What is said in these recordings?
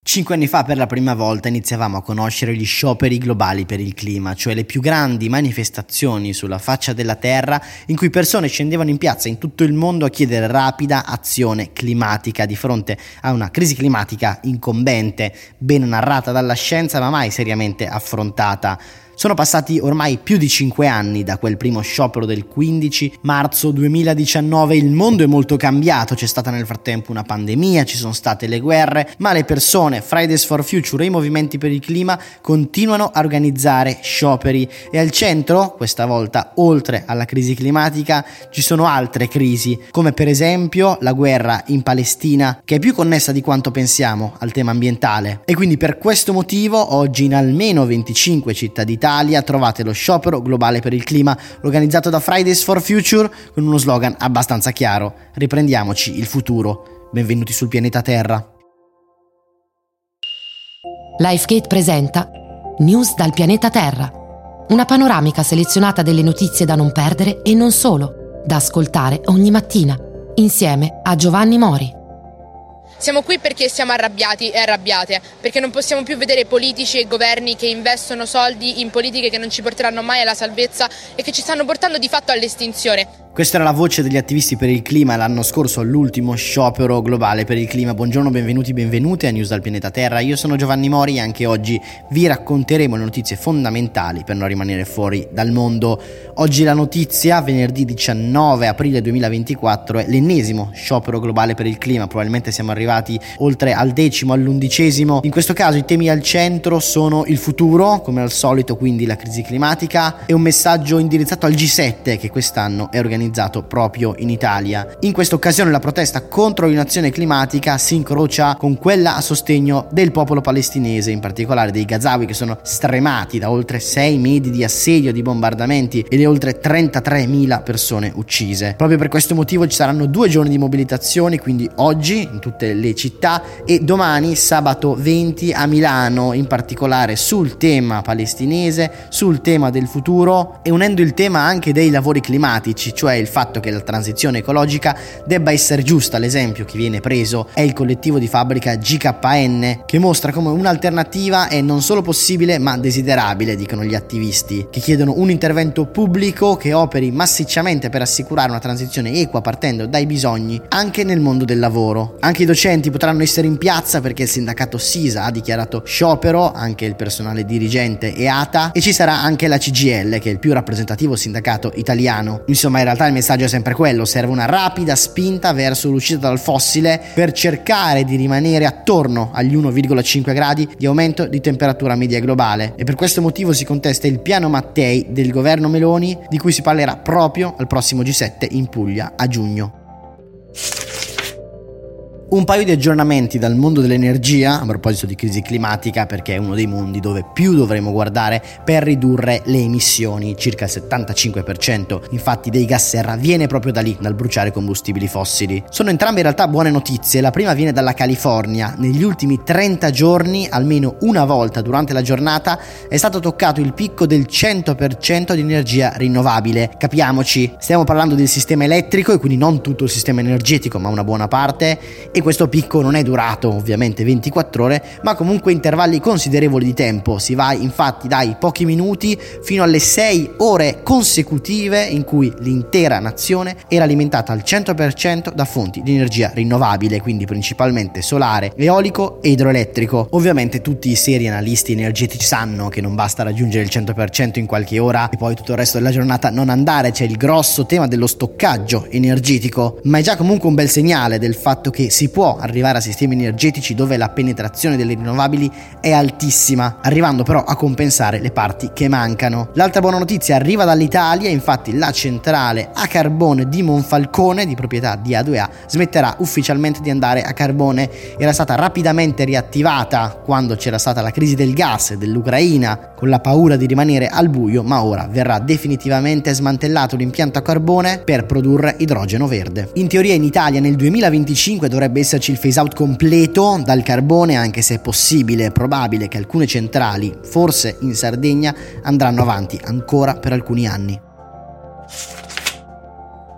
5 anni fa per la prima volta iniziavamo a conoscere gli scioperi globali per il clima, cioè le più grandi manifestazioni sulla faccia della Terra in cui persone scendevano in piazza in tutto il mondo a chiedere rapida azione climatica di fronte a una crisi climatica incombente, ben narrata dalla scienza ma mai seriamente affrontata. Sono passati ormai più di 5 anni da quel primo sciopero del 15 marzo 2019, il mondo è molto cambiato, c'è stata nel frattempo una pandemia, ci sono state le guerre, ma le persone, Fridays for Future e i movimenti per il clima continuano a organizzare scioperi e al centro, questa volta oltre alla crisi climatica, ci sono altre crisi, come per esempio la guerra in Palestina, che è più connessa di quanto pensiamo al tema ambientale. E quindi per questo motivo oggi in almeno 25 città d'Italia trovate lo sciopero globale per il clima organizzato da Fridays for Future con uno slogan abbastanza chiaro: riprendiamoci il futuro. Benvenuti sul pianeta Terra. Lifegate presenta News dal pianeta Terra, una panoramica selezionata delle notizie da non perdere e non solo, da ascoltare ogni mattina, insieme a Giovanni Mori. Siamo qui perché siamo arrabbiati e arrabbiate, perché non possiamo più vedere politici e governi che investono soldi in politiche che non ci porteranno mai alla salvezza e che ci stanno portando di fatto all'estinzione. Questa era la voce degli attivisti per il clima l'anno scorso all'ultimo sciopero globale per il clima. Buongiorno, benvenute a News dal pianeta Terra. Io sono Giovanni Mori e anche oggi vi racconteremo le notizie fondamentali per non rimanere fuori dal mondo. Oggi la notizia, venerdì 19 aprile 2024, è l'ennesimo sciopero globale per il clima. Probabilmente siamo arrivati oltre al 10°, all'11°. In questo caso i temi al centro sono il futuro, come al solito, quindi la crisi climatica, e un messaggio indirizzato al G7 che quest'anno è organizzato proprio in Italia. In questa occasione la protesta contro l'inazione climatica si incrocia con quella a sostegno del popolo palestinese, in particolare dei Gazawi, che sono stremati da oltre 6 mesi di assedio, di bombardamenti e le oltre 33.000 persone uccise. Proprio per questo motivo ci saranno 2 giorni di mobilitazioni, quindi oggi in tutte le città e domani sabato 20 a Milano, in particolare sul tema palestinese, sul tema del futuro e unendo il tema anche dei lavori climatici, cioè il fatto che la transizione ecologica debba essere giusta. L'esempio che viene preso è il collettivo di fabbrica GKN, che mostra come un'alternativa è non solo possibile ma desiderabile, dicono gli attivisti, che chiedono un intervento pubblico che operi massicciamente per assicurare una transizione equa partendo dai bisogni anche nel mondo del lavoro. Anche i docenti potranno essere in piazza perché il sindacato SISA ha dichiarato sciopero, anche il personale dirigente e ATA, e ci sarà anche la CGIL, che è il più rappresentativo sindacato italiano. Insomma, in realtà il messaggio è sempre quello: serve una rapida spinta verso l'uscita dal fossile per cercare di rimanere attorno agli 1,5 gradi di aumento di temperatura media globale, e per questo motivo si contesta il piano Mattei del governo Meloni, di cui si parlerà proprio al prossimo G7 in Puglia a giugno. Un paio di aggiornamenti dal mondo dell'energia a proposito di crisi climatica, perché è uno dei mondi dove più dovremo guardare per ridurre le emissioni. Circa il 75% infatti dei gas serra viene proprio da lì, dal bruciare combustibili fossili. Sono entrambe in realtà buone notizie. La prima viene dalla California. Negli ultimi 30 giorni, almeno una volta durante la giornata, è stato toccato il picco del 100% di energia rinnovabile. Capiamoci, stiamo parlando del sistema elettrico e quindi non tutto il sistema energetico, ma una buona parte. E questo picco non è durato ovviamente 24 ore, ma comunque intervalli considerevoli di tempo. Si va infatti dai pochi minuti fino alle 6 ore consecutive in cui l'intera nazione era alimentata al 100% da fonti di energia rinnovabile, quindi principalmente solare, eolico e idroelettrico. Ovviamente tutti i seri analisti energetici sanno che non basta raggiungere il 100% in qualche ora e poi tutto il resto della giornata non andare. C'è il grosso tema dello stoccaggio energetico, ma è già comunque un bel segnale del fatto che si può arrivare a sistemi energetici dove la penetrazione delle rinnovabili è altissima, arrivando però a compensare le parti che mancano. L'altra buona notizia arriva dall'Italia. Infatti la centrale a carbone di Monfalcone, di proprietà di A2A, smetterà ufficialmente di andare a carbone. Era stata rapidamente riattivata quando c'era stata la crisi del gas dell'Ucraina, con la paura di rimanere al buio, ma ora verrà definitivamente smantellato l'impianto a carbone per produrre idrogeno verde. In teoria in Italia nel 2025 dovrebbe esserci il phase out completo dal carbone, anche se è possibile e probabile che alcune centrali, forse in Sardegna, andranno avanti ancora per alcuni anni.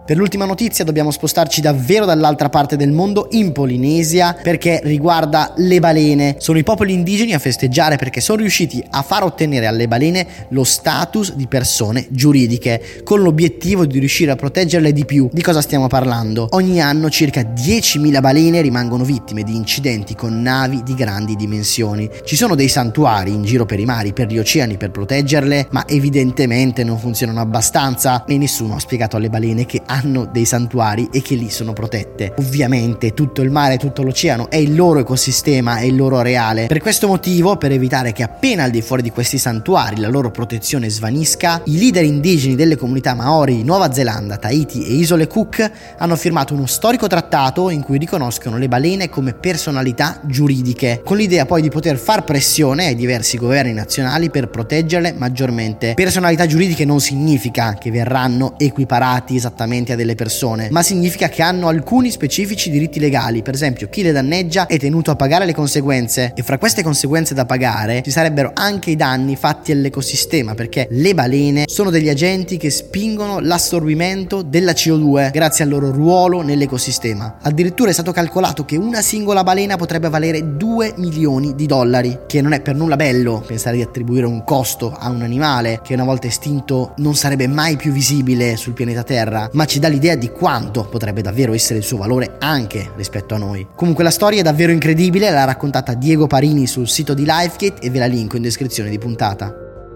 Per l'ultima notizia dobbiamo spostarci davvero dall'altra parte del mondo, in Polinesia, perché riguarda le balene. Sono i popoli indigeni a festeggiare perché sono riusciti a far ottenere alle balene lo status di persone giuridiche, con l'obiettivo di riuscire a proteggerle di più. Di cosa stiamo parlando? Ogni anno circa 10.000 balene rimangono vittime di incidenti con navi di grandi dimensioni. Ci sono dei santuari in giro per i mari, per gli oceani, per proteggerle, ma evidentemente non funzionano abbastanza e nessuno ha spiegato alle balene che hanno dei santuari e che lì sono protette. Ovviamente tutto il mare, tutto l'oceano è il loro ecosistema, è il loro areale. Per questo motivo, per evitare che appena al di fuori di questi santuari la loro protezione svanisca, i leader indigeni delle comunità Maori di Nuova Zelanda, Tahiti e Isole Cook hanno firmato uno storico trattato in cui riconoscono le balene come personalità giuridiche, con l'idea poi di poter far pressione ai diversi governi nazionali per proteggerle maggiormente. Personalità giuridiche non significa che verranno equiparati esattamente a delle persone, ma significa che hanno alcuni specifici diritti legali. Per esempio, chi le danneggia è tenuto a pagare le conseguenze, e fra queste conseguenze da pagare ci sarebbero anche i danni fatti all'ecosistema, perché le balene sono degli agenti che spingono l'assorbimento della CO2 grazie al loro ruolo nell'ecosistema. Addirittura è stato calcolato che una singola balena potrebbe valere $2 milioni, che non è per nulla bello pensare di attribuire un costo a un animale che una volta estinto non sarebbe mai più visibile sul pianeta Terra, ma ci dà l'idea di quanto potrebbe davvero essere il suo valore anche rispetto a noi. Comunque la storia è davvero incredibile, l'ha raccontata Diego Parini sul sito di Lifegate e ve la linko in descrizione di puntata.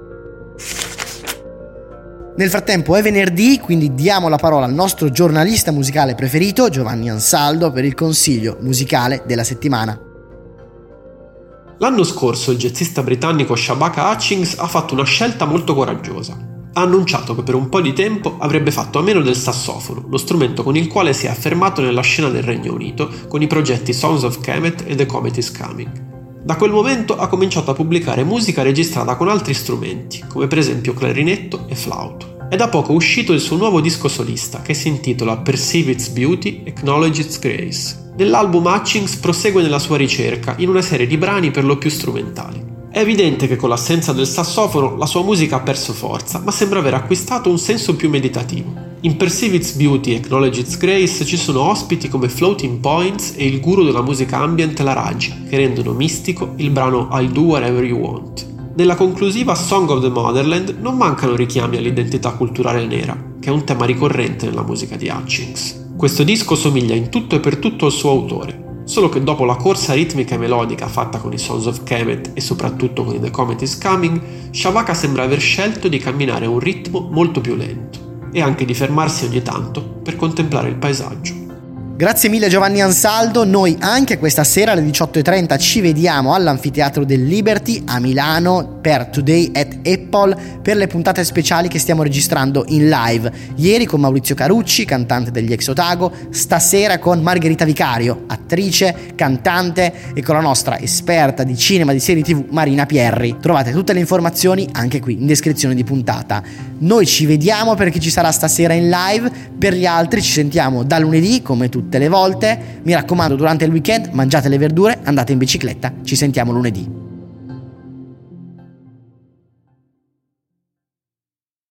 Nel frattempo è venerdì, quindi diamo la parola al nostro giornalista musicale preferito, Giovanni Ansaldo, per il consiglio musicale della settimana. L'anno scorso il jazzista britannico Shabaka Hutchings ha fatto una scelta molto coraggiosa. Ha annunciato che per un po' di tempo avrebbe fatto a meno del sassofono, lo strumento con il quale si è affermato nella scena del Regno Unito con i progetti Sons of Kemet e The Comet is Coming. Da quel momento ha cominciato a pubblicare musica registrata con altri strumenti, come per esempio clarinetto e flauto. È da poco uscito il suo nuovo disco solista, che si intitola Perceive Its Beauty, Acknowledge Its Grace. Nell'album Hutchings prosegue nella sua ricerca in una serie di brani per lo più strumentali. È evidente che con l'assenza del sassofono la sua musica ha perso forza, ma sembra aver acquistato un senso più meditativo. In Perceive Its Beauty, Acknowledge Its Grace ci sono ospiti come Floating Points e il guru della musica ambient La Raj, che rendono mistico il brano I'll Do Whatever You Want. Nella conclusiva Song of the Motherland non mancano richiami all'identità culturale nera, che è un tema ricorrente nella musica di Hutchings. Questo disco somiglia in tutto e per tutto al suo autore, solo che dopo la corsa ritmica e melodica fatta con i Sons of Kemet e soprattutto con i The Comet is Coming, Shabaka sembra aver scelto di camminare a un ritmo molto più lento e anche di fermarsi ogni tanto per contemplare il paesaggio. Grazie mille Giovanni Ansaldo, noi anche questa sera alle 18:30 ci vediamo all'Anfiteatro del Liberty a Milano per Today at Apple per le puntate speciali che stiamo registrando in live. Ieri con Maurizio Carucci, cantante degli Ex Otago, stasera con Margherita Vicario, attrice, cantante, e con la nostra esperta di cinema e di serie TV Marina Pierri. Trovate tutte le informazioni anche qui in descrizione di puntata. Noi ci vediamo per chi ci sarà stasera in live, per gli altri ci sentiamo da lunedì come tutte le volte. Mi raccomando, durante il weekend mangiate le verdure, andate in bicicletta, ci sentiamo lunedì.